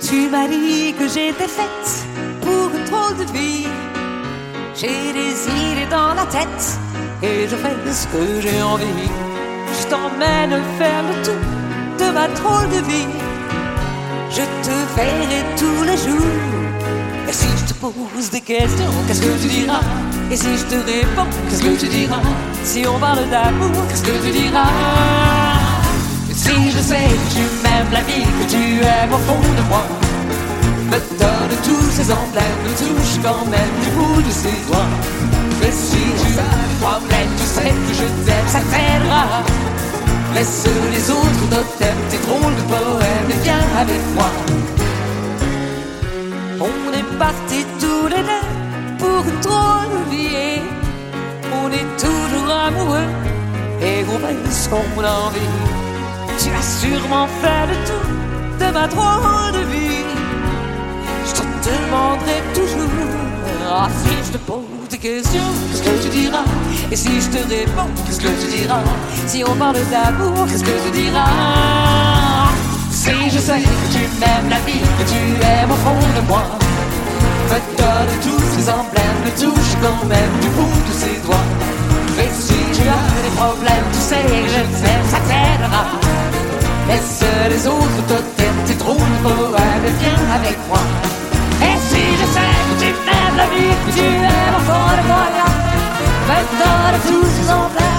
Tu m'as dit que j'étais faite pour une drôle de vie. J'ai des idées dans la tête et je fais ce que j'ai envie. Je t'emmène faire le tour de ma drôle de vie. Je te verrai tous les jours. Et si je te pose des questions, qu'est-ce que tu diras? Et si je te réponds, qu'est-ce que tu diras? Si on parle d'amour, qu'est-ce que tu diras? Et si je sais que tu m'aimes la vie, que tu aimes au fond de moi, me donne tous ces emblèmes, me touche quand même du bout de ses doigts. Mais si tu as des problèmes, tu sais que je t'aime, ça t'aidera. Laisse les autres totems, tes drôles de poèmes, et viens avec moi. On est partis tous les deux pour une drôle de vie. On est toujours amoureux et on fait ce qu'on a envie. Tu as sûrement fait le tour de ma drôle de vie. Je te demanderai toujours, ah, si je te pose des questions, qu'est-ce que tu diras? Et si je te réponds, qu'est-ce que tu diras? Si on parle d'amour, qu'est-ce que tu diras? Si je sais que tu m'aimes la vie, que tu aimes au fond de moi, me donne tous ces emblèmes, me touche quand même du bout de ses doigts. Et si tu as des problèmes, tu sais que je t'aime, ça t'aidera. Laisse les autres totems, tes drôles de poèmes, et viens avec moi. Et si je sais que tu m'aimes la vie, que tu aimes au fond de moi, me donne tous ces emblèmes,